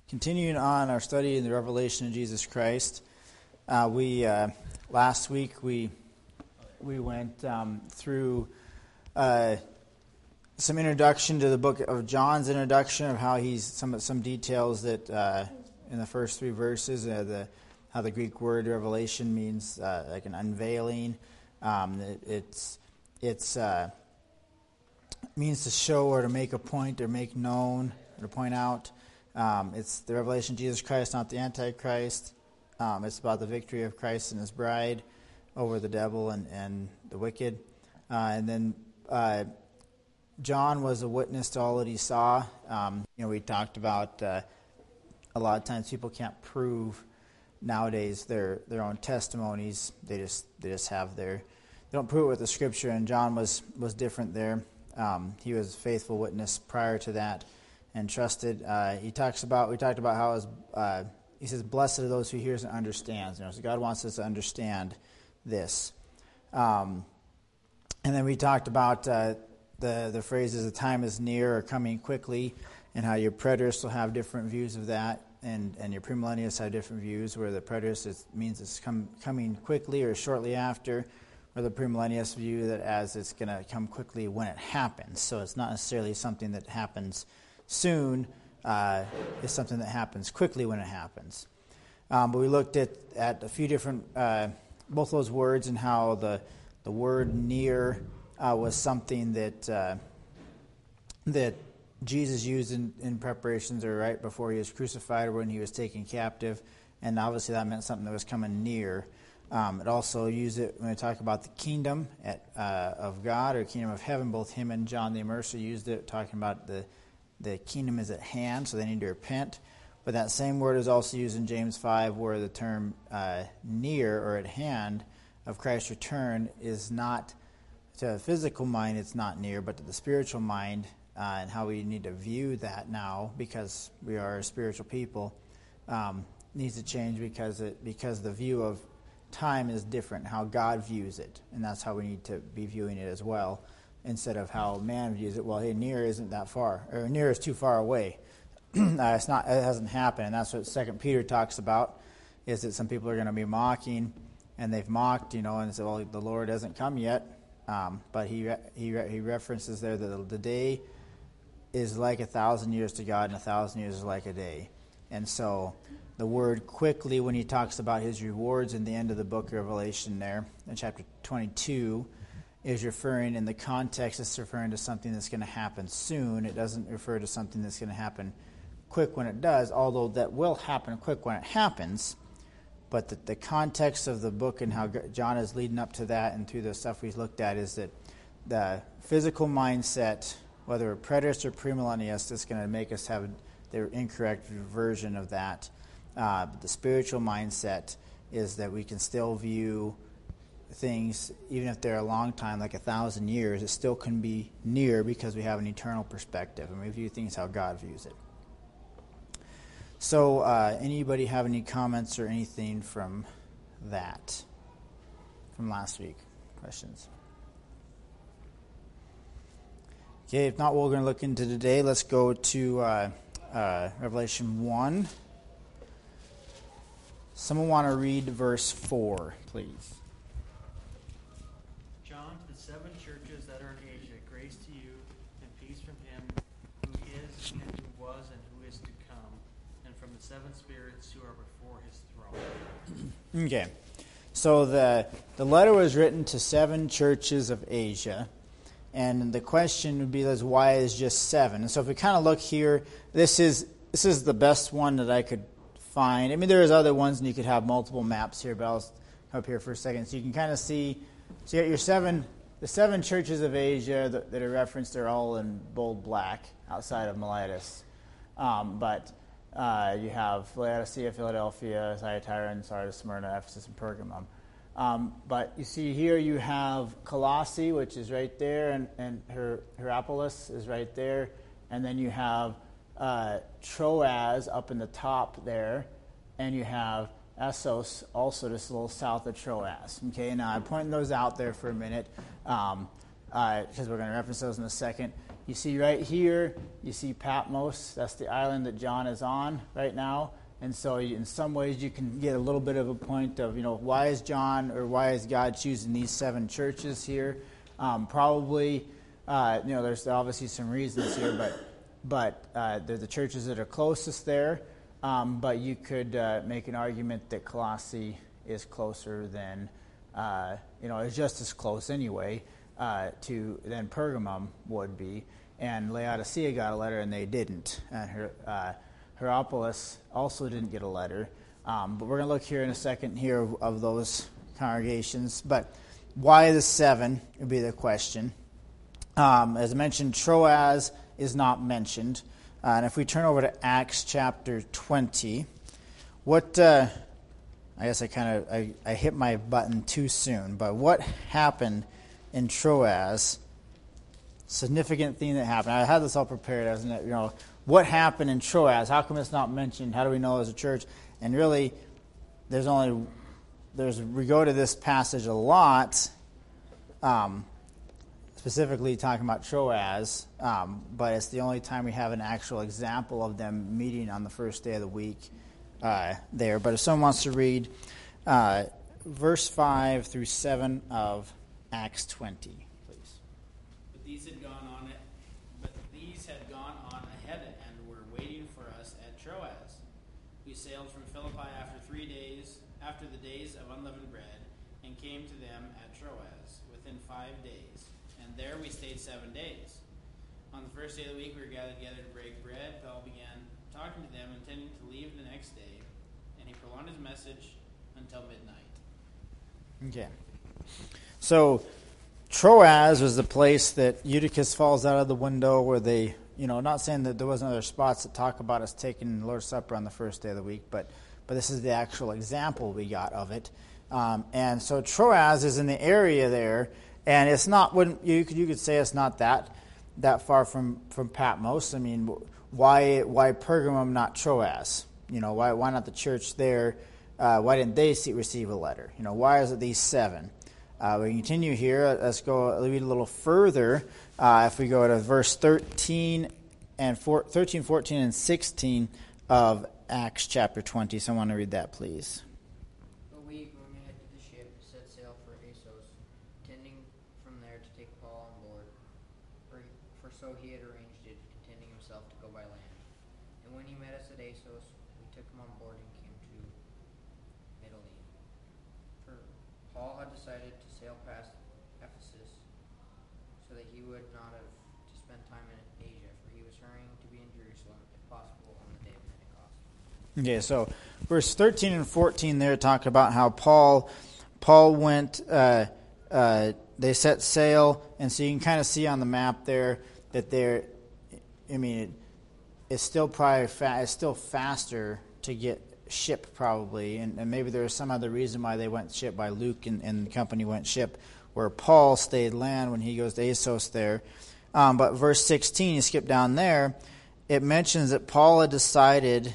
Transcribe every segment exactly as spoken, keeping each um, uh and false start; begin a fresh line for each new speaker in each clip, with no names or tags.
Continuing on our study in the Revelation of Jesus Christ, uh, we uh, last week we we went um, through uh, some introduction to the book of John's introduction of how he's some some details that uh, in the first three verses uh, the how the Greek word revelation means uh, like an unveiling. Um, it, it's it's uh, means to show or to make a point or make known or to point out. Um, it's the revelation of Jesus Christ, not the Antichrist. Um, it's about the victory of Christ and his bride over the devil and, and the wicked. Uh, and then uh, John was a witness to all that he saw. Um, you know, we talked about uh, a lot of times people can't prove nowadays their their own testimonies. They just they just have their they don't prove it with the Scripture. And John was was different there. Um, he was a faithful witness prior to that. And trusted. Uh, he talks about. We talked about how his, uh, he says, "Blessed are those who hears and understands." You know, so God wants us to understand this. Um, and then we talked about uh, the the phrases "the time is near" or "coming quickly," and how your preterists will have different views of that, and and your premillennialists have different views. Where the preterist is, means it's come, coming quickly or shortly after, or the premillennialists view that as it's going to come quickly when it happens. So it's not necessarily something that happens soon, uh, is something that happens quickly when it happens. Um, but we looked at, at a few different, uh, both those words, and how the the word near uh, was something that uh, that Jesus used in, in preparations or right before he was crucified or when he was taken captive, and obviously that meant something that was coming near. Um, it also used it when we talk about the kingdom at, uh, of God or kingdom of heaven. Both him and John the Immerser used it, talking about the The kingdom is at hand, so they need to repent. But that same word is also used in James five, where the term uh, near or at hand of Christ's return is not to a physical mind, it's not near, but to the spiritual mind, uh, and how we need to view that now, because we are a spiritual people, um, needs to change because it because the view of time is different, how God views it, and that's how we need to be viewing it as well. Instead of how man views it, well, hey, near isn't that far, or near is too far away. uh, it's not. It hasn't happened, and that's what Second Peter talks about. Is that some people are going to be mocking, and they've mocked, you know, and say, well, the Lord hasn't come yet. Um, but he he he references there that the day is like a thousand years to God, and a thousand years is like a day. And so, the word quickly, when he talks about his rewards in the end of the book of Revelation, there in chapter twenty-two. Is referring in the context, it's referring to something that's going to happen soon. It doesn't refer to something that's going to happen quick when it does, although that will happen quick when it happens. But the, the context of the book and how John is leading up to that and through the stuff we've looked at is that the physical mindset, whether a preterist or premillennialist, is going to make us have the incorrect version of that. Uh, but the spiritual mindset is that we can still view things, even if they're a long time, like a thousand years, it still can be near because we have an eternal perspective and we view things how God views it. So, uh, anybody have any comments or anything from that, from last week? Questions? Okay, if not, what we're going to look into today, let's go to uh, uh, Revelation one. Someone want to read verse four, please.
Seven churches that are in Asia, grace to you and peace from him who is and who was and who is to come, and from the seven spirits who are before his throne.
Okay, so the the letter was written to seven churches of Asia, and the question would be, is why is just seven? And so if we kind of look here, this is this is the best one that I could find. I mean, there's other ones, and you could have multiple maps here, but I'll come up here for a second so you can kind of see. So you got your seven. The seven churches of Asia that, that are referenced are all in bold black outside of Miletus. Um, but uh, you have Laodicea, Philadelphia, Thyatira, and Sardis, Smyrna, Ephesus, and Pergamum. Um, but you see here you have Colossae, which is right there, and, and Her, Hierapolis is right there. And then you have uh, Troas up in the top there. And you have Assos, also just a little south of Troas. Okay, now I'm pointing those out there for a minute, um, uh, because we're going to reference those in a second. You see right here, you see Patmos. That's the island that John is on right now. And so in some ways you can get a little bit of a point of, you know, why is John or why is God choosing these seven churches here? Um, probably, uh, you know, there's obviously some reasons here, but but uh, they're the churches that are closest there. Um, but you could uh, make an argument that Colossae is closer than, uh, you know, it's just as close anyway uh, to than Pergamum would be. And Laodicea got a letter and they didn't. And her, uh, Hierapolis also didn't get a letter. Um, but we're going to look here in a second here of, of those congregations. But why the seven would be the question. Um, as I mentioned, Troas is not mentioned. Uh, and if we turn over to Acts chapter twenty, what, uh, I guess I kind of, I, I hit my button too soon, but what happened in Troas, significant thing that happened, I had this all prepared, isn't it? You know, what happened in Troas? How come it's not mentioned? How do we know as a church? And really, there's only, there's we go to this passage a lot, um, specifically talking about Troas, um, but it's the only time we have an actual example of them meeting on the first day of the week uh, there. But if someone wants to read uh, verse five through seven of Acts twenty, please.
But these had gone on it, but these had gone on ahead and were waiting for us at Troas. We sailed from Philippi after three days, after the days of unleavened bread, and came to them at Troas within five days. And there we stayed seven days. On the first day of the week, we were gathered together to break bread. Paul began talking to them, intending to leave the next day, and he prolonged his message until midnight.
Okay. So, Troas was the place that Eutychus falls out of the window where they, you know, not saying that there wasn't other spots that talk about us taking the Lord's Supper on the first day of the week, but but this is the actual example we got of it. Um, and so Troas is in the area there, and it's not, wouldn't you could you could say it's not that that far from, from Patmos. I mean, why why Pergamum, not Troas? You know, why why not the church there? Uh, why didn't they see, receive a letter? You know, why is it these seven? Uh, we continue here. Let's go read a little further. Uh, if we go to verse thirteen and four, thirteen, fourteen, and sixteen of Acts chapter twenty. Someone to read that, please.
A week when we headed to the ship, set sail for Assos, intending from there to take Paul on board, for, for so he had arranged it, intending himself to go by land. And when he met us at Assos, we took him on board and came to Italy. For Paul had decided to sail past Ephesus, so that he would not have to spend time in Asia, for he was hurrying to be in Jerusalem, if possible, on the day of Pentecost.
Okay, so verse thirteen and fourteen there talk about how Paul Paul went, uh, uh, they set sail, and so you can kind of see on the map there that they're, I mean, it, it's still probably fa- it's still faster to get ship probably, and, and maybe there's some other reason why they went ship, by Luke and, and the company went ship, where Paul stayed land when he goes to Assos there. Um, but verse sixteen, you skip down there, it mentions that Paul had decided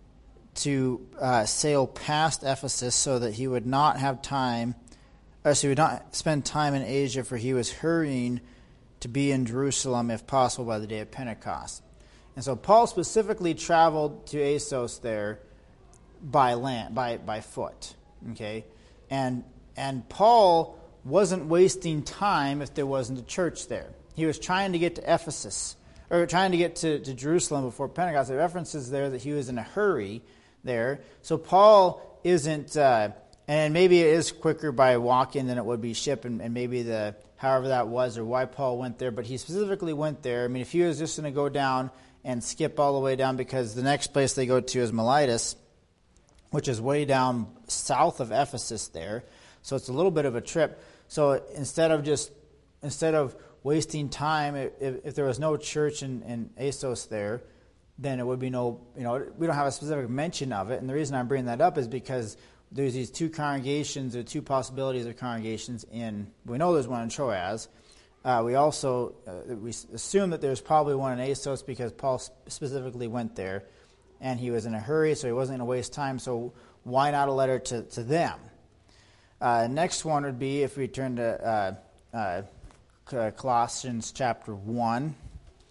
to uh, sail past Ephesus so that he would not have time, or so he would not spend time in Asia, for he was hurrying to be in Jerusalem, if possible, by the day of Pentecost. And so Paul specifically traveled to Assos there by land, by by foot. Okay, and and Paul wasn't wasting time if there wasn't a church there. He was trying to get to Ephesus, or trying to get to, to Jerusalem before Pentecost. There are references there that he was in a hurry there. So Paul isn't, uh, and maybe it is quicker by walking than it would be ship, and, and maybe the however that was, or why Paul went there. But he specifically went there. I mean, if he was just going to go down and skip all the way down, because the next place they go to is Miletus, which is way down south of Ephesus there. So it's a little bit of a trip. So instead of just, instead of wasting time, if, if there was no church in, in Assos there, then it would be no, you know, we don't have a specific mention of it. And the reason I'm bringing that up is because there's these two congregations, or two possibilities of congregations in, we know there's one in Troas. Uh, we also, uh, we assume that there's probably one in Assos because Paul specifically went there. And he was in a hurry, so he wasn't going to waste time. So why not a letter to, to them? Uh, next one would be, if we turn to uh, uh, Colossians chapter one.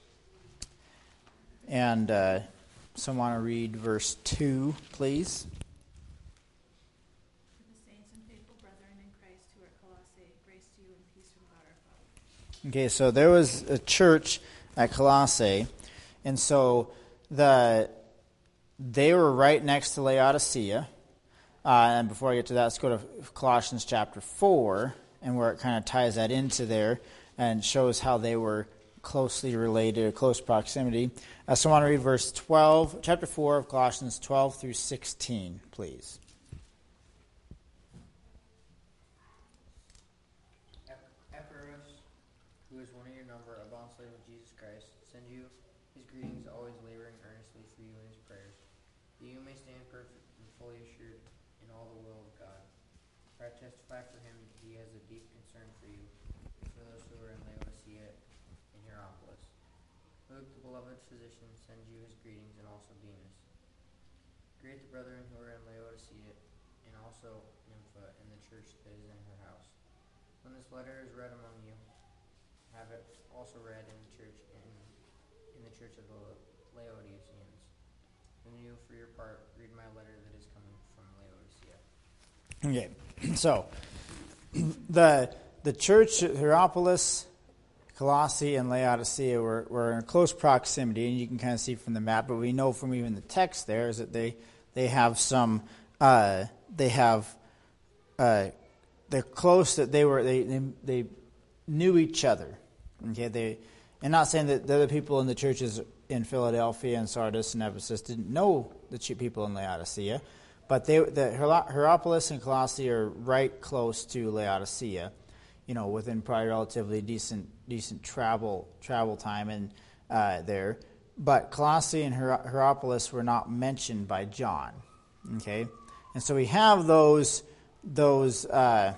And uh, someone want to read verse two, please.
To the saints and faithful brethren in Christ who are at Colossae, grace to you and peace from God our Father.
Okay, so there was a church at Colossae, and so the they were right next to Laodicea. Uh, and before I get to that, let's go to Colossians chapter four, and where it kind of ties that into there and shows how they were closely related, or close proximity. Uh, so I want to read verse twelve, chapter four of Colossians twelve through sixteen, please.
Epaphras, who is one of your number, a bondslave of Jesus Christ, send you his greetings, always laboring earnestly for you in his prayers, that you may stand perfect and fully assured in all the will of God. For I testify for him that he has a deep concern for you, and for those who are in Laodicea and Hierapolis. Luke, the beloved physician, sends you his greetings, and also Demas. Greet the brethren who are in Laodicea, and also Nympha, and the church that is in her house. When this letter is read among you, have it also read in the church in, in the church of the Laodiceans. And you, for your part, read my letter that is coming from Laodicea.
Okay, so the the church at Hierapolis, Colossae, and Laodicea were, were in close proximity, and you can kind of see from the map, but we know from even the text there is that they they have some uh, they have uh, they're close, that they were they, they they knew each other. Okay, they and not saying that the other people in the churches in Philadelphia and Sardis and Ephesus didn't know the people in Laodicea, but they the Hierapolis and Colossae are right close to Laodicea, you know, within probably relatively decent decent travel travel time and uh, there. But Colossae and Hier- Hierapolis were not mentioned by John. Okay, and so we have those those uh,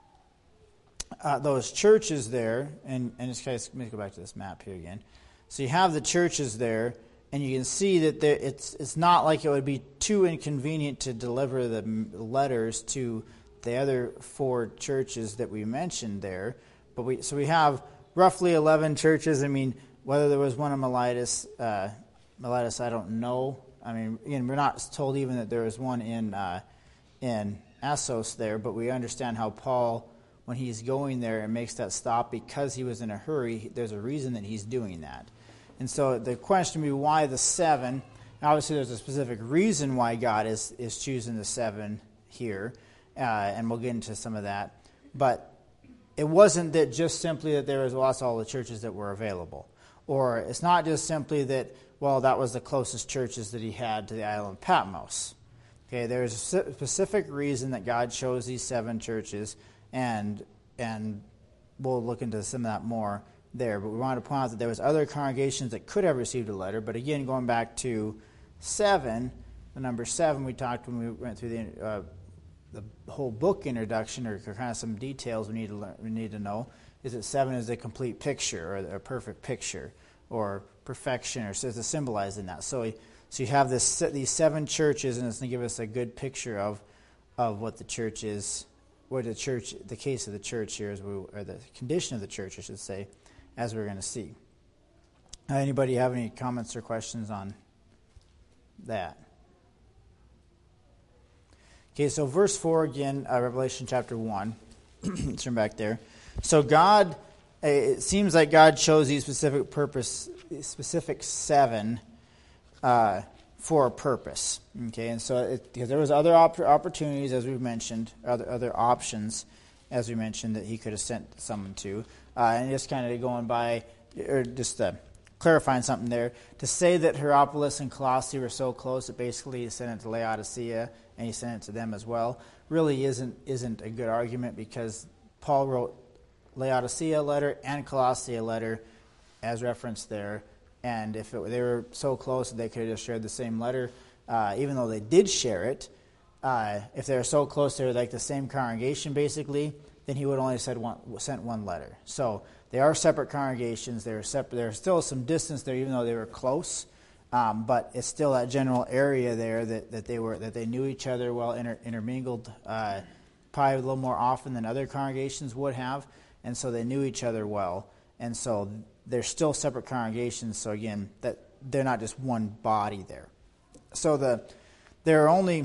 uh, those churches there, and and just guys, let me go back to this map here again. So you have the churches there, and you can see that there, it's it's not like it would be too inconvenient to deliver the letters to the other four churches that we mentioned there. But we so we have roughly eleven churches. I mean, whether there was one in Miletus, uh, Miletus, I don't know. I mean, again, we're not told even that there was one in uh, in Assos there, but we understand how Paul, when he's going there and makes that stop because he was in a hurry, there's a reason that he's doing that. And so the question would be, why the seven? Obviously, there's a specific reason why God is, is choosing the seven here, uh, and we'll get into some of that. But it wasn't that just simply that there was lots of all the churches that were available. Or it's not just simply that, well, that was the closest churches that he had to the island of Patmos. Okay, there's a specific reason that God chose these seven churches, and and we'll look into some of that more there. But we wanted to point out that there was other congregations that could have received a letter. But again, going back to seven, the number seven we talked when we went through the uh, the whole book introduction, or kind of some details we need to learn, we need to know, is that seven is a complete picture, or a perfect picture, or perfection, or so it's symbolizing that. So, so you have this these seven churches, and it's going to give us a good picture of of what the church is, what the church, the case of the church here is, we, or the condition of the church, I should say, as we're going to see. Uh, anybody have any comments or questions on that? Okay, so verse four again, uh, Revelation chapter one. Let's turn back there. So God, it seems like God chose these specific purpose, specific seven, uh, for a purpose. Okay, and so it, because there was other op- opportunities, as we've mentioned, other other options, as we mentioned, that he could have sent someone to, uh, and just kind of going by, or just uh, clarifying something there, to say that Hierapolis and Colossae were so close that basically he sent it to Laodicea and he sent it to them as well, really isn't isn't a good argument, because Paul wrote Laodicea letter and Colossae letter as referenced there, and if it, they were so close that they could have just shared the same letter, uh, even though they did share it, uh, if they were so close they were like the same congregation basically, then he would only have said one, sent one letter. So they are separate congregations. They're separate. There's still some distance there, even though they were close. Um, but it's still that general area there that, that they were that they knew each other well, inter, intermingled, uh, probably a little more often than other congregations would have, and so they knew each other well. And so they're still separate congregations. So again, that they're not just one body there. So the there are only,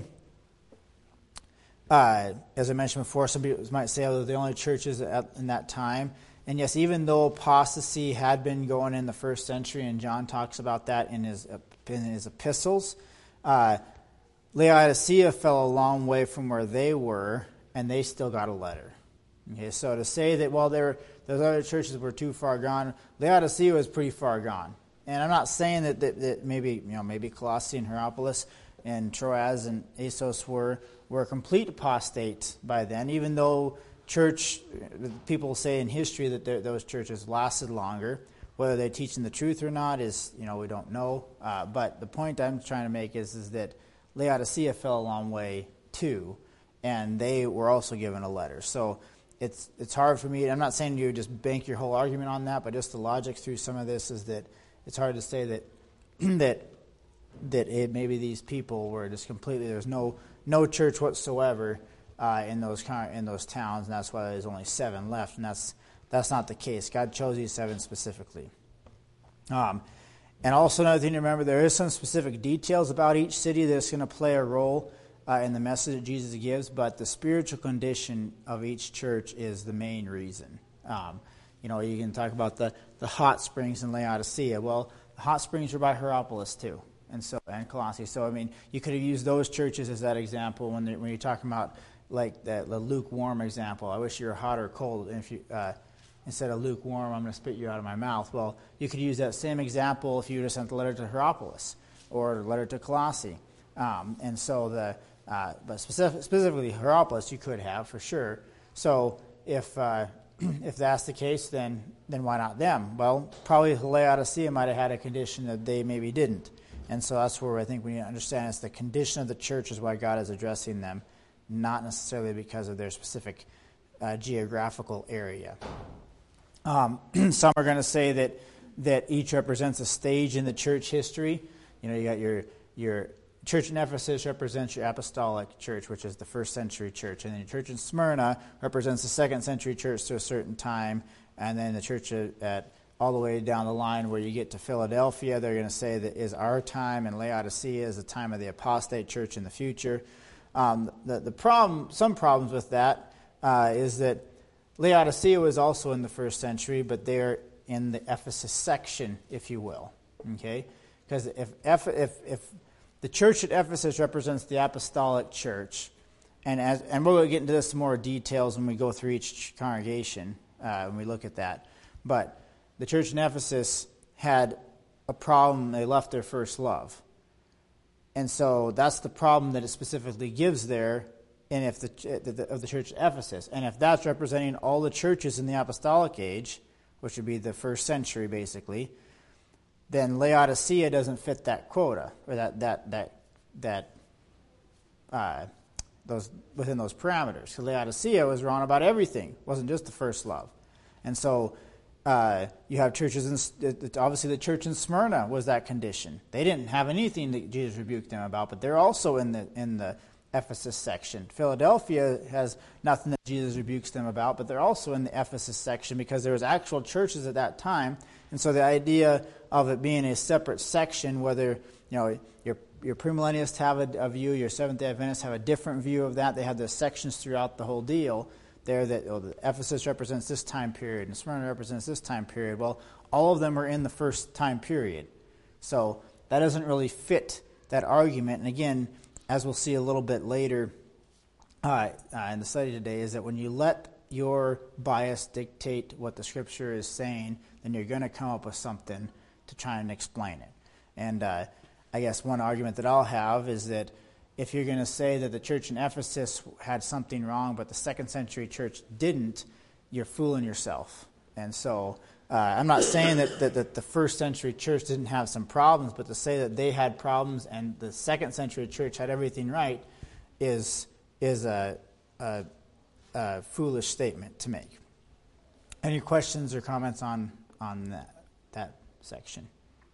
uh, as I mentioned before, some people might say, oh, they're the only churches at, in that time. And yes, even though apostasy had been going in the first century, and John talks about that in his in his epistles, uh, Laodicea fell a long way from where they were, and they still got a letter. Okay, so to say that, well, there those other churches were too far gone, Laodicea was pretty far gone. And I'm not saying that, that, that maybe you know maybe Colossae and Hierapolis and Troas and Assos were were complete apostates by then, even though church people say in history that those churches lasted longer. Whether they're teaching the truth or not is, you know, we don't know. Uh, but the point I'm trying to make is, is that Laodicea fell a long way too, and they were also given a letter. So it's it's hard for me. I'm not saying you just bank your whole argument on that, but just the logic through some of this is that it's hard to say that that that it, maybe these people were just completely, there's no no church whatsoever uh, in those in those towns, and that's why there's only seven left, and that's that's not the case. God chose these seven specifically. Um, and also another thing to remember, there is some specific details about each city that's going to play a role uh, in the message that Jesus gives, but the spiritual condition of each church is the main reason. Um, you know, you can talk about the, the hot springs in Laodicea. Well, the hot springs were by Hierapolis too, and so and Colossae. So I mean, you could have used those churches as that example when when you're talking about like the, the lukewarm example. I wish you were hot or cold. And if you uh, instead of lukewarm, I'm going to spit you out of my mouth. Well, you could use that same example if you would have sent the letter to Hierapolis or the letter to Colossae. Um, and so the uh, but specific, specifically Hierapolis, you could have for sure. So if uh, if that's the case, then then why not them? Well, probably Laodicea might have had a condition that they maybe didn't. And so that's where I think we need to understand it's the condition of the church is why God is addressing them, not necessarily because of their specific uh, geographical area. Um, some are going to say that that each represents a stage in the church history. You know, you got your your church in Ephesus represents your apostolic church, which is the first century church, and then your church in Smyrna represents the second century church to a certain time, and then the church at, at all the way down the line where you get to Philadelphia, they're going to say that is our time, and Laodicea is the time of the apostate church in the future. Um, the the problem, some problems with that uh, is that Laodicea was also in the first century, but they're in the Ephesus section, if you will. Okay, because if if if, if the church at Ephesus represents the apostolic church, and as and we're going to get into this in more details when we go through each congregation uh, when we look at that. But the church in Ephesus had a problem; they left their first love, and so that's the problem that it specifically gives there. And if the of the church at Ephesus, and if that's representing all the churches in the apostolic age, which would be the first century basically, then Laodicea doesn't fit that quota or that that that that uh, those within those parameters. So Laodicea was wrong about everything; it wasn't just the first love, and so uh, you have churches in obviously the church in Smyrna was that condition. They didn't have anything that Jesus rebuked them about, but they're also in the in the Ephesus section. Philadelphia has nothing that Jesus rebukes them about, but they're also in the Ephesus section because there was actual churches at that time, and so the idea of it being a separate section, whether you know your your premillennialists have a, a view, your Seventh-day Adventists have a different view of that. They have the sections throughout the whole deal. There that oh, the Ephesus represents this time period, and Smyrna represents this time period. Well, all of them are in the first time period, so that doesn't really fit that argument. And again, as we'll see a little bit later uh, uh, in the study today, is that when you let your bias dictate what the Scripture is saying, then you're going to come up with something to try and explain it. And uh, I guess one argument that I'll have is that if you're going to say that the church in Ephesus had something wrong, but the second century church didn't, you're fooling yourself. And so uh, I'm not saying that, that, that the first century church didn't have some problems, but to say that they had problems and the second century church had everything right is is a, a, a foolish statement to make. Any questions or comments on on that that section?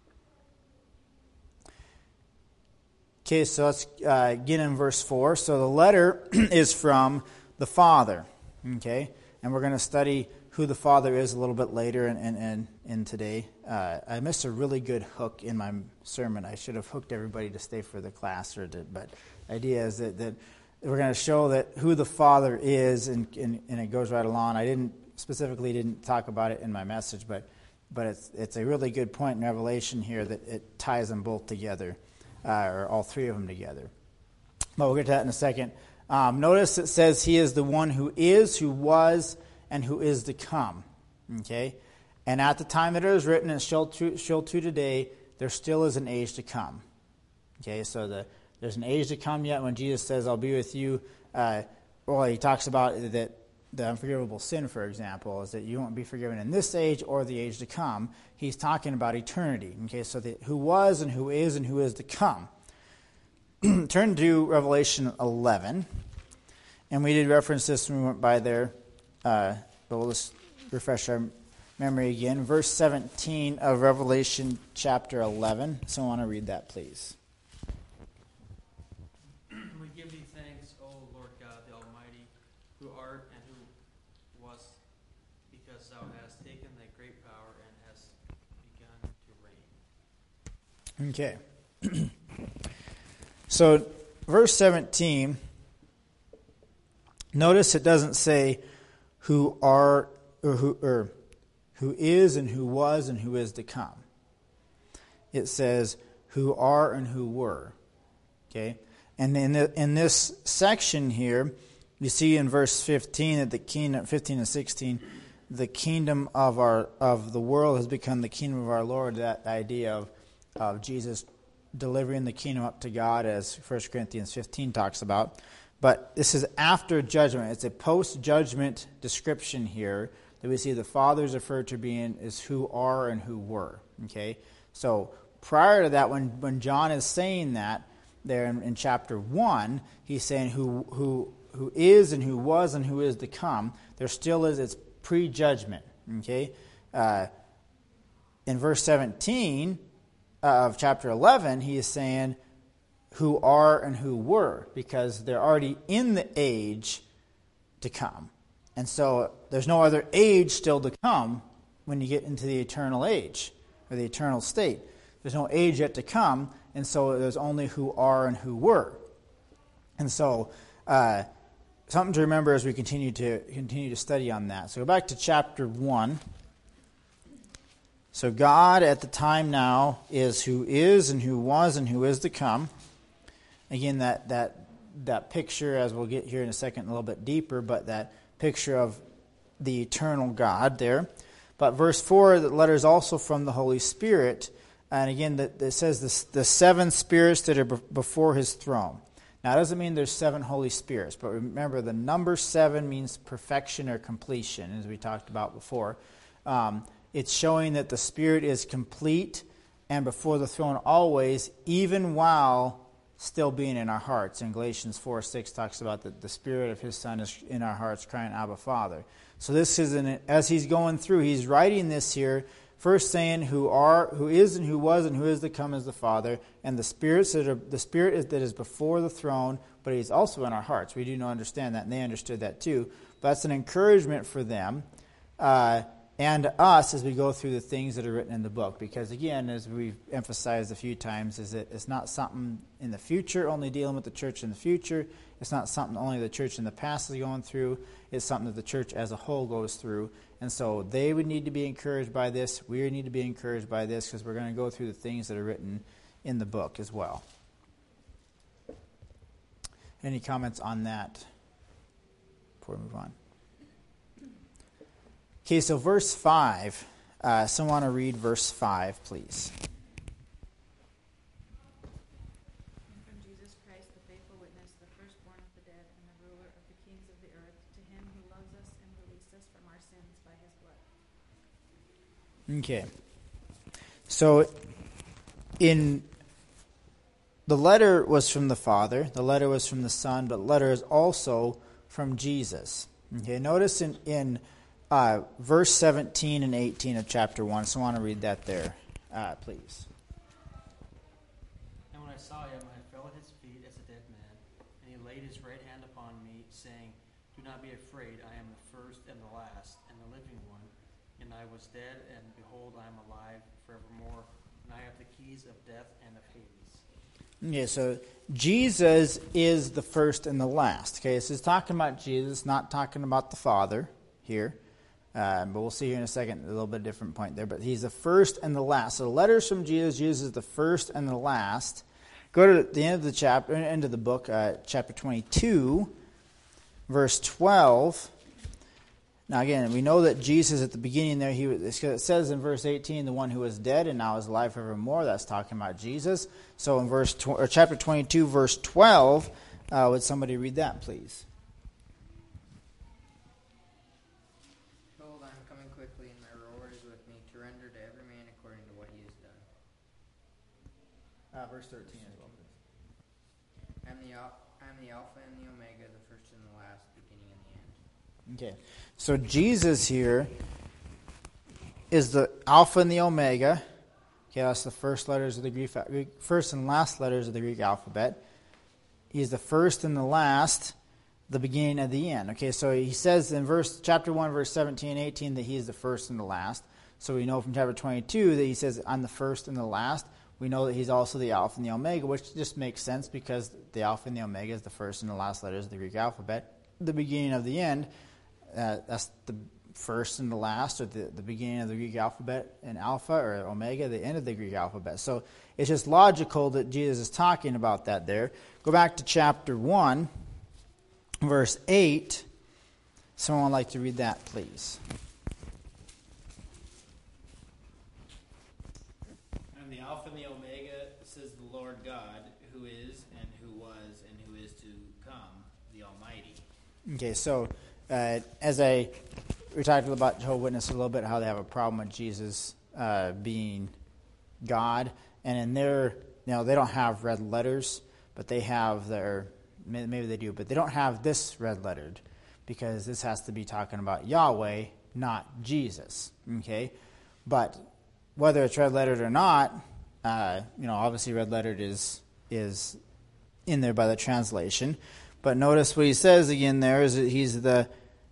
Okay, so let's uh, get in verse four. So the letter is from the Father, okay? And we're going to study who the Father is a little bit later in, in, in, in today. Uh, I missed a really good hook in my sermon. I should have hooked everybody to stay for the class, or to, but the idea is that, that we're going to show that who the Father is, and, and, and it goes right along. I didn't specifically didn't talk about it in my message, but but it's it's a really good point in Revelation here that it ties them both together, uh, or all three of them together. But we'll get to that in a second. Um, notice it says he is the one who is, who was, and who is to come. Okay? And at the time that it was written, and still to, still to today, there still is an age to come. Okay, so the, there's an age to come yet when Jesus says, I'll be with you. Uh, well, he talks about that the unforgivable sin, for example, is that you won't be forgiven in this age or the age to come. He's talking about eternity. Okay, so the, who was and who is and who is to come. Turn to Revelation eleven. And we did reference this when we went by there. Uh, but we'll just refresh our memory again. Verse seventeen of Revelation chapter eleven. So I want to read that, please.
We give thee thanks, O Lord God, the Almighty, who art and who was, because thou hast taken thy great power and hast begun to reign.
Okay. So, verse seventeen, notice it doesn't say who are, or who, or who is and who was and who is to come. It says who are and who were. Okay? And in, the, in this section here, you see in verse fifteen, that the kingdom, fifteen and sixteen, the kingdom of our of the world has become the kingdom of our Lord. That idea of, of Jesus delivering the kingdom up to God, as First Corinthians fifteen talks about. But this is after judgment. It's a post-judgment description here that we see the fathers referred to being is who are and who were. Okay? So prior to that, when, when John is saying that there in, in chapter one, he's saying who who who is and who was and who is to come. There still is, it's pre-judgment. Okay? Uh, in verse seventeen of chapter eleven, he is saying who are and who were, because they're already in the age to come. And so there's no other age still to come when you get into the eternal age, or the eternal state. There's no age yet to come, and so there's only who are and who were. And so uh, something to remember as we continue to continue to study on that. So go back to chapter one. So God at the time now is who is and who was and who is to come. Again, that that that picture, as we'll get here in a second a little bit deeper, but that picture of the eternal God there. But verse four, the letter is also from the Holy Spirit. And again, that it says the, the seven spirits that are before his throne. Now, it doesn't mean there's seven Holy Spirits, but remember the number seven means perfection or completion, as we talked about before. Um, It's showing that the Spirit is complete and before the throne always, even while still being in our hearts. And Galatians four six talks about that the Spirit of His Son is in our hearts, crying, Abba, Father. So this is, an, as he's going through, he's writing this here, first saying who are, who is and who was and who is to come is the Father, and the Spirit that are, the Spirit is, that is before the throne, but He's also in our hearts. We do not understand that, and they understood that too. But that's an encouragement for them. Uh, And us as we go through the things that are written in the book. Because again, as we've emphasized a few times, is that it's not something in the future, only dealing with the church in the future. It's not something only the church in the past is going through. It's something that the church as a whole goes through. And so they would need to be encouraged by this. We need to be encouraged by this, because we're going to go through the things that are written in the book as well. Any comments on that before we move on? Okay, so verse five. Uh, someone want to read verse five, please.
And from Jesus Christ, the faithful witness, the firstborn of the dead, and the ruler of the kings of the earth, to him who loves us and released us from our sins by his blood.
Okay. So, in the letter was from the Father, the letter was from the Son, but the letter is also from Jesus. Okay, notice in in Uh, verse seventeen and eighteen of chapter one. So I want to read that there, uh, please.
And when I saw him, I fell at his feet as a dead man, and he laid his right hand upon me, saying, Do not be afraid. I am the first and the last and the living one. And I was dead, and behold, I am alive forevermore. And I have the keys of death and of Hades.
Yeah, so Jesus is the first and the last. Okay, this is talking about Jesus, not talking about the Father here. Uh, but we'll see here in a second, a little bit different point there. But he's the first and the last. So the letters from Jesus, Jesus is the first and the last. Go to the end of the chapter, end of the book, uh, chapter twenty-two, verse twelve. Now again, we know that Jesus at the beginning there, he it says in verse eighteen, the one who was dead and now is alive forevermore. That's talking about Jesus. So in verse tw- or chapter twenty-two, verse twelve, uh, would somebody read that, please?
Behold, I am coming quickly, and my reward is with me, to render to every man according to what he has done.
Uh, verse thirteen as well.
I am the Al- I am the Alpha and the Omega, the first and the last, beginning and the end.
Okay, so Jesus here is the Alpha and the Omega. Okay, that's the first letters of the Greek, first and last letters of the Greek alphabet. He's the first and the last, the beginning and the end. Okay, so he says in verse chapter one, verse seventeen and eighteen that he is the first and the last. So we know from chapter twenty-two that he says, I'm the first and the last. We know that he's also the Alpha and the Omega, which just makes sense because the Alpha and the Omega is the first and the last letters of the Greek alphabet. The beginning of the end, uh, that's the first and the last, or the, the beginning of the Greek alphabet, and Alpha or Omega, the end of the Greek alphabet. So it's just logical that Jesus is talking about that there. Go back to chapter one, verse eight. Someone would like to read that, please.
I'm the Alpha and the Omega, says the Lord God, who is and who was and who is to come, the Almighty.
Okay, so uh, as I we talked about Jehovah's Witnesses a little bit, how they have a problem with Jesus uh, being God, and in their, you know, they don't have red letters, but they have their, maybe they do, but they don't have this red lettered, because this has to be talking about Yahweh, not Jesus. Okay, but whether it's red lettered or not, uh, you know, obviously red lettered is is in there by the translation. But notice what he says again there is that he's the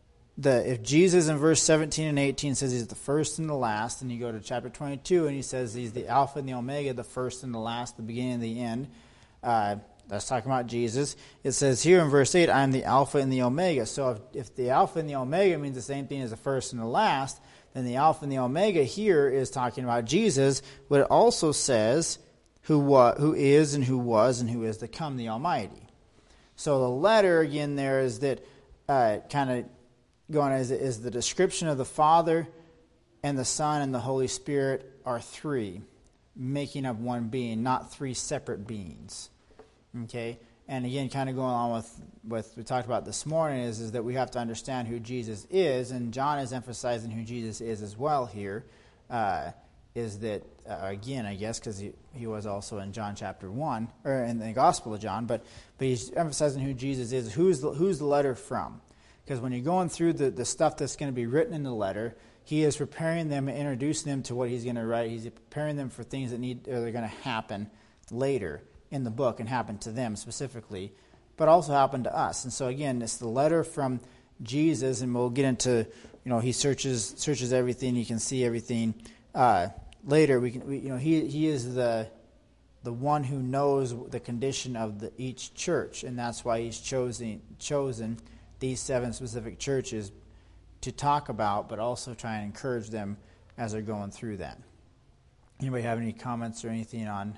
The, if Jesus in verse seventeen and eighteen says he's the first and the last, and you go to chapter twenty-two and he says he's the Alpha and the Omega, the first and the last, the beginning and the end, uh, that's talking about Jesus. It says here in verse eight, I am the Alpha and the Omega. So if, if the Alpha and the Omega means the same thing as the first and the last, then the Alpha and the Omega here is talking about Jesus, but it also says who, wa- who is and who was and who is to come, the Almighty. So the letter again there is that uh, kind of going as is the description of the Father and the Son and the Holy Spirit are three, making up one being, not three separate beings. Okay? And again, kind of going on with what we talked about this morning is, is that we have to understand who Jesus is, and John is emphasizing who Jesus is as well here, uh, is that, uh, again, I guess, because he, he was also in John chapter one, or in the Gospel of John, but, but he's emphasizing who Jesus is. Who's the, who's the letter from? Because when you're going through the, the stuff that's going to be written in the letter, he is preparing them and introducing them to what he's going to write. He's preparing them for things that need or they're going to happen later in the book and happen to them specifically, but also happen to us. And so again, it's the letter from Jesus, and we'll get into, you know, he searches searches everything. He can see everything. Uh, later, we can, we, you know, he he is the the one who knows the condition of the, each church, and that's why he's chosen chosen. these seven specific churches to talk about, but also try and encourage them as they're going through that. Anybody have any comments or anything on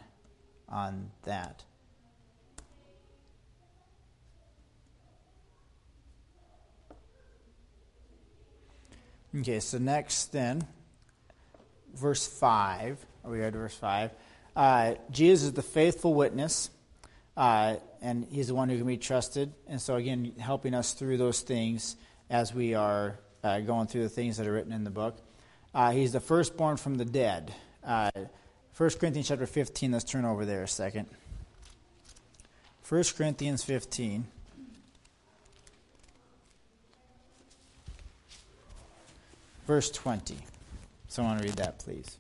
on that? Okay, so next then, verse five. Are we read verse five? Uh, Jesus is the faithful witness. Uh, and he's the one who can be trusted. And so, again, helping us through those things as we are uh, going through the things that are written in the book. Uh, he's the firstborn from the dead. Uh, First Corinthians chapter fifteen, let's turn over there a second. First Corinthians fifteen. Verse twenty. Someone read that, please.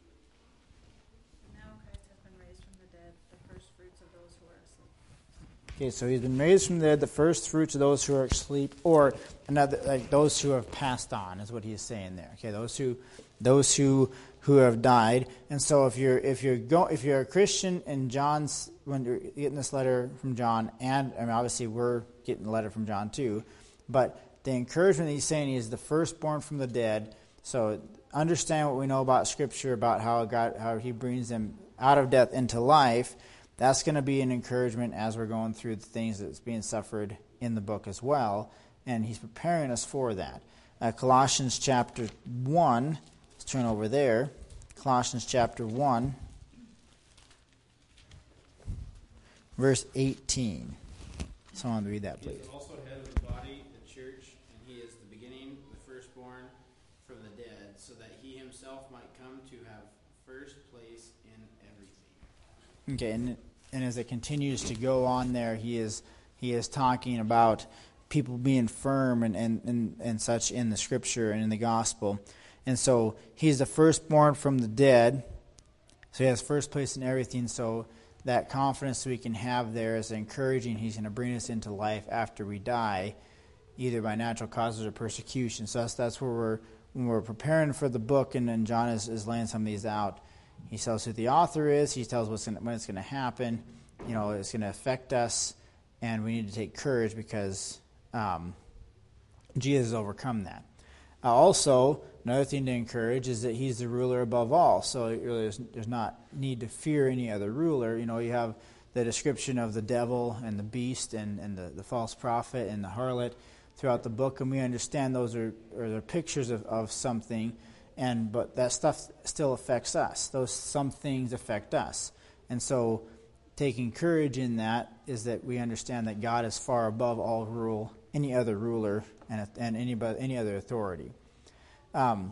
Now Christ has been raised from the dead, the first fruits of those who are asleep.
Okay, so he's been raised from the dead, the first fruits of those who are asleep, or another, like those who have passed on, is what he's saying there. Okay, those who, those who, who have died. And so, if you're if you're go if you're a Christian in John's, when you're getting this letter from John, and I mean obviously we're getting a letter from John too, but the encouragement that he's saying he is the firstborn from the dead. So understand what we know about Scripture about how God, how He brings them out of death into life. That's going to be an encouragement as we're going through the things that's being suffered in the book as well. And he's preparing us for that. Uh, Colossians chapter one, let's turn over there. Colossians chapter one, verse eighteen. Someone read that,
He
please.
is also head of the body, the church, and he is the beginning, the firstborn from the dead, so that he himself might come to have first place in everything.
Okay, and and as it continues to go on there, he is he is talking about people being firm and, and, and, and such in the Scripture and in the gospel. And so he's the firstborn from the dead, so he has first place in everything. So that confidence we can have there is encouraging. He's going to bring us into life after we die, either by natural causes or persecution. So that's, that's where we're, when we're preparing for the book, and then John is, is laying some of these out. He tells who the author is. He tells what's gonna, when it's going to happen. You know, it's going to affect us, and we need to take courage because um, Jesus has overcome that. Uh, also, another thing to encourage is that he's the ruler above all. So it really is, there's not need to fear any other ruler. You know, you have the description of the devil and the beast and, and the, the false prophet and the harlot throughout the book, and we understand those are, are the pictures of, of something. And but that stuff still affects us. Those some things affect us. And so taking courage in that is that we understand that God is far above all rule, any other ruler, and and any, any other authority. Um,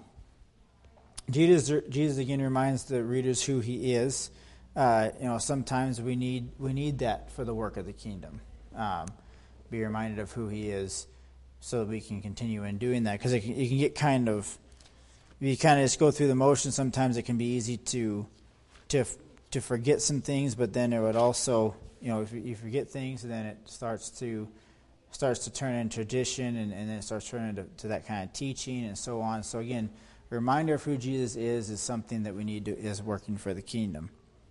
Jesus, Jesus again reminds the readers who he is. Uh, you know, sometimes we need we need that for the work of the kingdom. Um, be reminded of who he is so that we can continue in doing that. Because it, it can get kind of... If you kind of just go through the motions, sometimes it can be easy to to to forget some things, but then it would also, you know, if you, you forget things, then it starts to starts to turn into tradition, and, and then it starts turning into to that kind of teaching and so on. So again, a reminder of who Jesus is is something that we need to is working for the kingdom.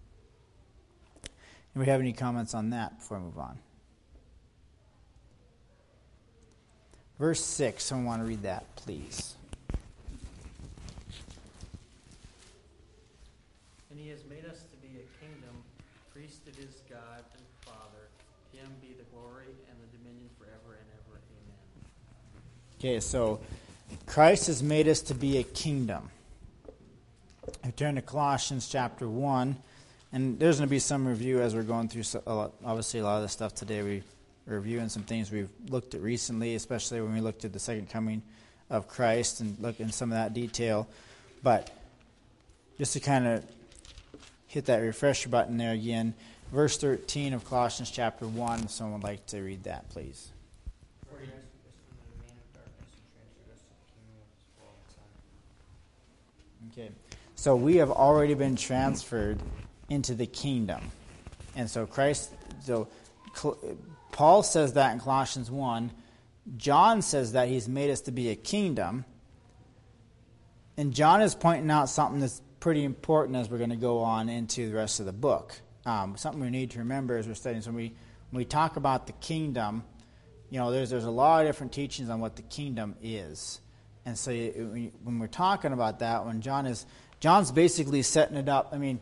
Do we have any comments on that before I move on? Verse six, someone want to read that, please.
And he has made us to be a kingdom, priest of his God and Father. To him be the glory and the dominion forever and ever. Amen.
Okay, so Christ has made us to be a kingdom. I turn to Colossians chapter one, and there's going to be some review as we're going through, so, uh, obviously a lot of the stuff today. We're reviewing some things we've looked at recently, especially when we looked at the second coming of Christ and look in some of that detail. But just to kind of hit that refresher button there again. Verse thirteen of Colossians chapter one. If someone would like to read that, please.
For he rescued us from the domain of darkness and transferred us to the kingdom of his beloved Son.
Okay. So we have already been transferred into the kingdom. And so Christ, so Paul says that in Colossians one. John says that he's made us to be a kingdom. And John is pointing out something that's pretty important as we're going to go on into the rest of the book. Um, something we need to remember as we're studying. So when we, when we talk about the kingdom, you know, there's there's a lot of different teachings on what the kingdom is. And so you, when we're talking about that, when John is, John's basically setting it up. I mean,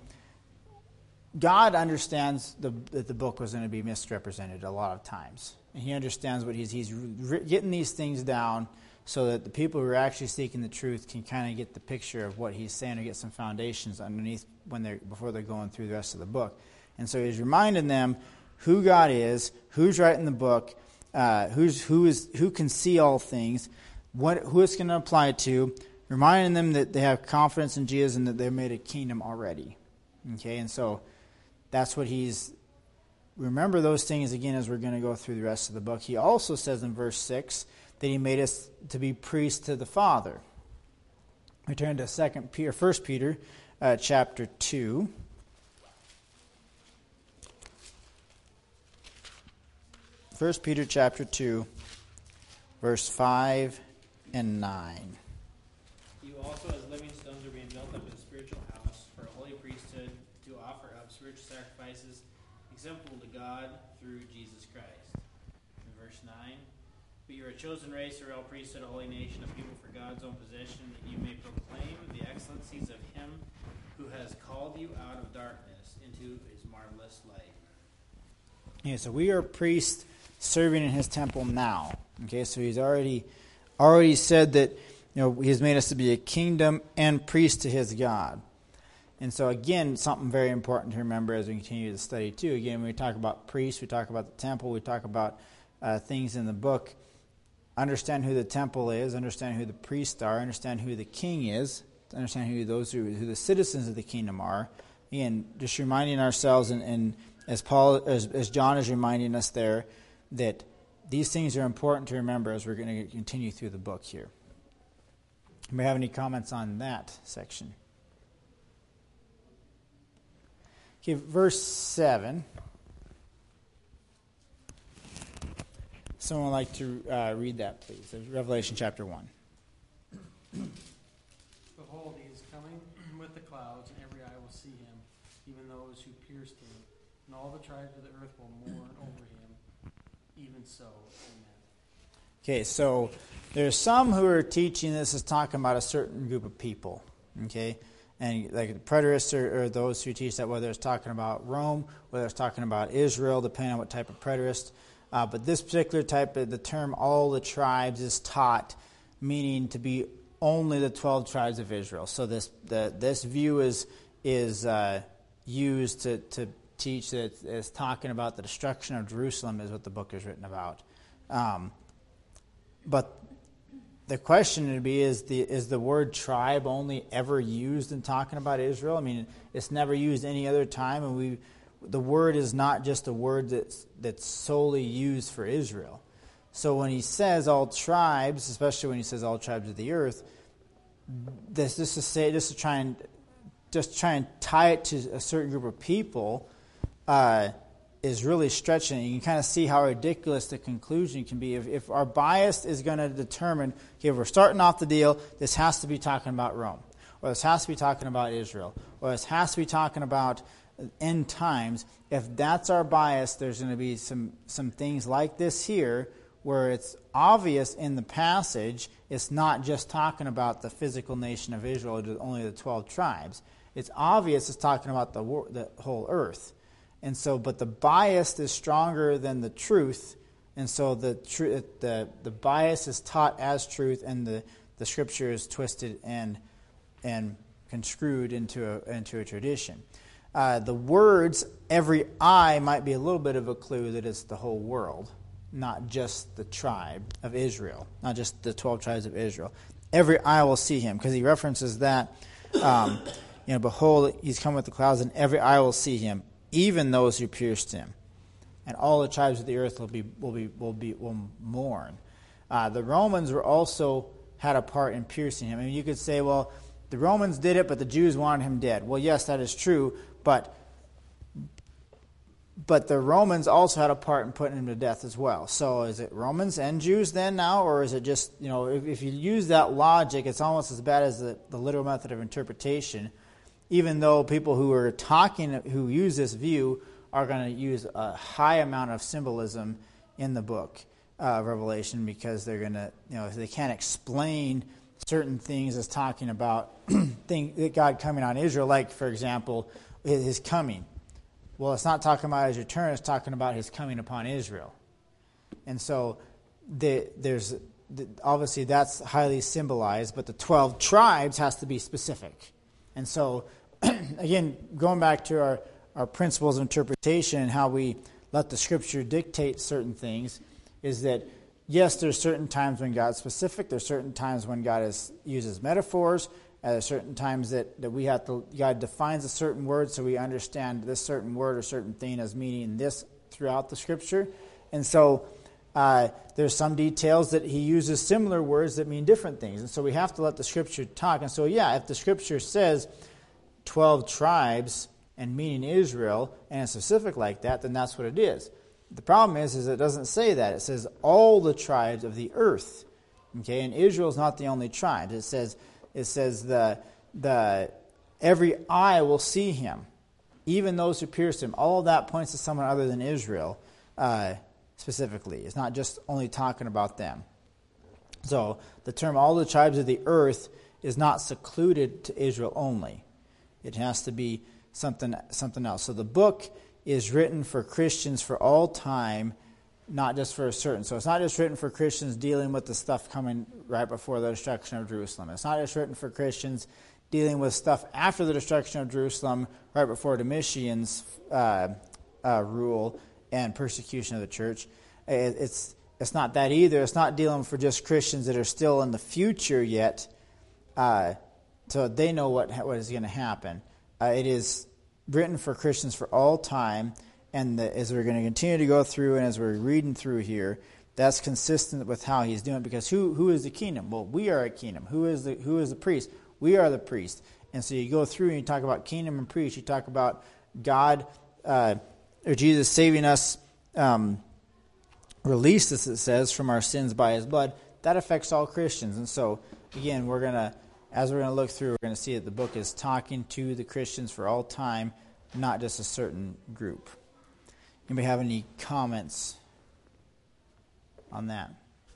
God understands the, that the book was going to be misrepresented a lot of times. And he understands what he's, he's re- getting these things down so that the people who are actually seeking the truth can kind of get the picture of what he's saying or get some foundations underneath when they're before they're going through the rest of the book. And so he's reminding them who God is, who's writing the book, uh, who's who is who can see all things, what who it's going to apply to, reminding them that they have confidence in Jesus and that they've made a kingdom already. Okay, and so that's what he's. Remember those things again as we're going to go through the rest of the book. He also says in verse six that he made us to be priests to the Father. We turn to Second Peter, First Peter, uh, chapter two. First Peter chapter two, verse five and nine.
You also, as living stones, are being built up a spiritual house for a holy priesthood to offer up spiritual sacrifices acceptable to God through Jesus Christ. In verse nine, but you are a chosen race, a royal priesthood, a holy nation, a people for God's own possession, that you may proclaim the excellencies of Him who has called you out of darkness into His marvelous light.
Yeah, so we are priests serving in His temple now. Okay, so He's already already said that, you know, He has made us to be a kingdom and priest to His God. And so again, something very important to remember as we continue to study too. Again, when we talk about priests, we talk about the temple, we talk about uh, things in the book. Understand who the temple is, understand who the priests are, understand who the king is, understand who those who, who the citizens of the kingdom are. Again, just reminding ourselves, and, and as Paul, as, as John is reminding us there, that these things are important to remember as we're going to continue through the book here. Do we have any comments on that section? Okay, verse seven. Someone would like to uh, read that, please. Revelation chapter one.
Behold, he is coming with the clouds, and every eye will see him, even those who pierced him, and all the tribes of the earth will mourn over him. Even so, amen.
Okay, so there's some who are teaching this is talking about a certain group of people. Okay, and like the preterists are, are those who teach that, whether it's talking about Rome, whether it's talking about Israel, depending on what type of preterist. Uh, but this particular type of the term, all the tribes, is taught, meaning to be only the twelve tribes of Israel. So this the, this view is is uh, used to, to teach that it's talking about the destruction of Jerusalem is what the book is written about. Um, but the question would be, is the is the word tribe only ever used in talking about Israel? I mean, it's never used any other time, and we the word is not just a word that's that's solely used for Israel. So when he says all tribes, especially when he says all tribes of the earth, this just to say, just to try and just try and tie it to a certain group of people, uh, is really stretching it. You can kind of see how ridiculous the conclusion can be. If, if our bias is going to determine, okay, if we're starting off the deal, this has to be talking about Rome, or this has to be talking about Israel, or this has to be talking about end times. If that's our bias, there's going to be some some things like this here, where it's obvious in the passage it's not just talking about the physical nation of Israel, only the twelve tribes. It's obvious it's talking about the the whole earth. And so, but the bias is stronger than the truth, and so the tr- the the bias is taught as truth, and the, the scripture is twisted and and construed into a into a tradition. Uh, the words "every eye" might be a little bit of a clue that it's the whole world, not just the tribe of Israel, not just the twelve tribes of Israel. Every eye will see him, because he references that. Um, you know, behold, he's come with the clouds, and every eye will see him, even those who pierced him, and all the tribes of the earth will be will be will be will mourn. Uh, the Romans were also had a part in piercing him. I mean, you could say, well, the Romans did it, but the Jews wanted him dead. Well, yes, that is true, but but the Romans also had a part in putting him to death as well. So is it Romans and Jews then now, or is it just, you know, if, if you use that logic, it's almost as bad as the, the literal method of interpretation, even though people who are talking, who use this view, are going to use a high amount of symbolism in the book uh, of Revelation, because they're going to, you know, they can't explain certain things as talking about thing, God coming on Israel, like, for example, his coming. Well, it's not talking about his return, it's talking about his coming upon Israel. And so the, there's the, obviously that's highly symbolized, but the twelve tribes has to be specific. And so, again, going back to our, our principles of interpretation and how we let the Scripture dictate certain things, is that, yes, there's certain times when God's specific, there's certain times when God is, uses metaphors, and there's certain times that, that we have to, God defines a certain word so we understand this certain word or certain thing as meaning this throughout the Scripture. And so uh, there's some details that he uses similar words that mean different things. And so we have to let the Scripture talk. And so, yeah, if the Scripture says twelve tribes and meaning Israel, and it's specific like that, then that's what it is. the problem is, is it doesn't say that. It says all the tribes of the earth. Okay, and Israel is not the only tribe. It says, it says the the every eye will see him, even those who pierced him. All of that points to someone other than Israel, uh, specifically. It's not just only talking about them. So the term "all the tribes of the earth" is not secluded to Israel only. It has to be something something else. So the book is written for Christians for all time, not just for a certain. So it's not just written for Christians dealing with the stuff coming right before the destruction of Jerusalem. It's not just written for Christians dealing with stuff after the destruction of Jerusalem, right before Domitian's uh, uh, rule and persecution of the church. It, it's it's not that either. It's not dealing for just Christians that are still in the future yet, uh, so they know what what is going to happen. Uh, it is written for Christians for all time, and the, as we're going to continue to go through and as we're reading through here, that's consistent with how he's doing it. Because who who is the kingdom? Well, we are a kingdom. Who is the who is the priest? We are the priest. And so you go through and you talk about kingdom and priest. You talk about God uh, or Jesus saving us, um, released us, it says, from our sins by his blood. That affects all Christians. And so, again, we're going to, as we're going to look through, we're going to see that the book is talking to the Christians for all time, not just a certain group. Anybody have any comments on that?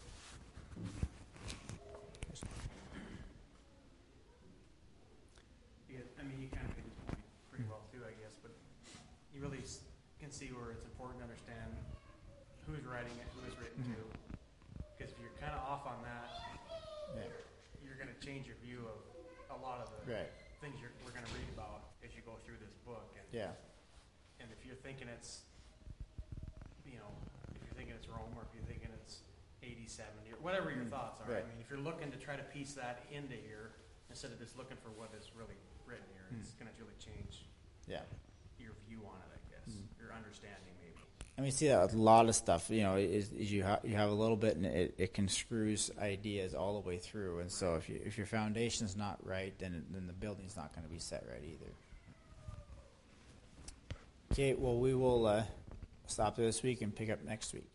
Yeah, I mean, you kind of made this point pretty well too, I guess, but you really s- can see where it's important to understand who's writing it, who it's written to. Because if you're kind of off on that,
Yeah.
you're going to change your view of a lot of the
Right.
things you're, we're going to read about as you go through this book. And,
Yeah.
and if you're thinking it's, you know, if you're thinking it's Rome, or if you're thinking it's A D seventy, or whatever your thoughts are.
Right.
I mean, if you're looking to try to piece that into here, instead of just looking for what is really written here, it's going to really change
Yeah.
your view on it, I guess, your understanding maybe.
And we see that with a lot of stuff. You know, is, is you ha- you have a little bit, and it, it construes ideas all the way through. And so, if you, if your foundation's not right, then then the building's not going to be set right either. Okay, well, we will uh, stop there this week and pick up next week.